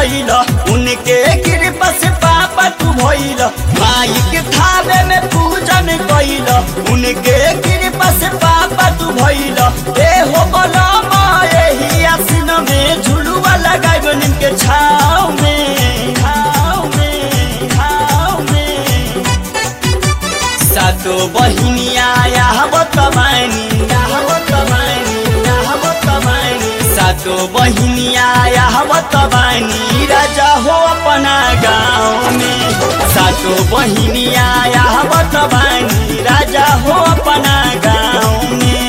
गइल, उनके कृपा से पापा तू भइल। माई के थावे में पूजन कइल, उनके कृपा से पापा तू भइल। ए हो बलमा एही आसिन में झुलुआ लगाइब निमके छाव में, छाव में, छाव में। सातो बहिनिया आवत बानी, आवत बानी, आवत बानी। सातो बहिनिया आवत बानी, राजा हो अपना गाँव में। सातो बहिनिया आवत बानी, राजा हो अपना गाँव में।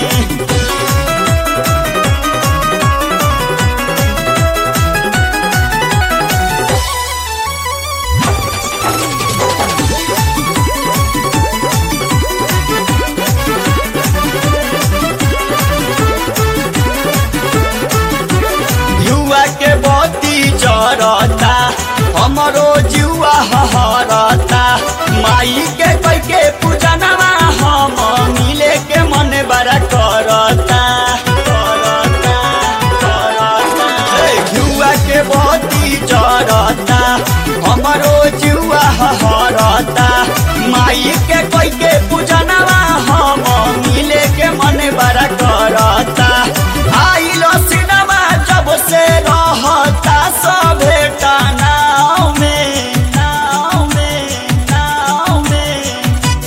के बत्ती जरता, हमरो जुआ हरता। माई के कोई के पूजनवा हम मिले के मन बड़ा करता, करता, करता। जुआ के बत्ती जरता, हमरो जुआ हरता। माई के कोई के पूजनवा हम मिले के मन बड़ा करता। आइलो सिनेमा जब से रहता सभे नाव में, नाव में, नाव में।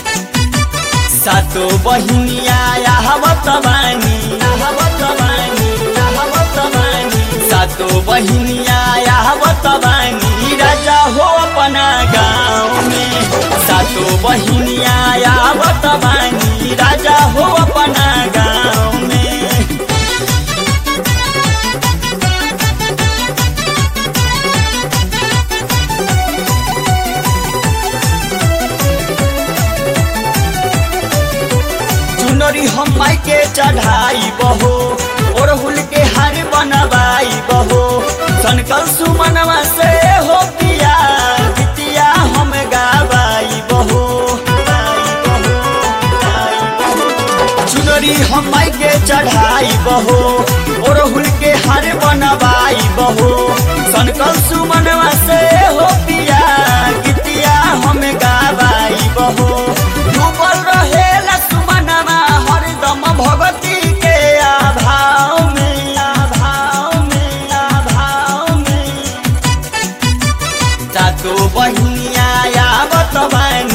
सातो बहिनिया आवत बानी, आवत बानी, आवत बानी। सातो बहिनिया आवत बानी, राजा हो अपना गाँव में। सातो बहिनिया आवत बानी, राजा हो अपना गाँव में। चुनरी हम माई के चढ़ाई बहो, ओरहुल के हार बनवाई बहो। सनकल सुमनवा से हो पिया, गीतिया हम गावाई बहो, चुनरी हम माई के चढ़ाई बहो, ओरहुल के हार बनवाई बहो। सनकल सुमनवा से हो पिया, गीतिया हम गावाई बहो। डूबल रहेला सुमनवा हरदम भगती के आभाव में, आभाव में, आभाव में। सातो बहिनिया आवत बानी,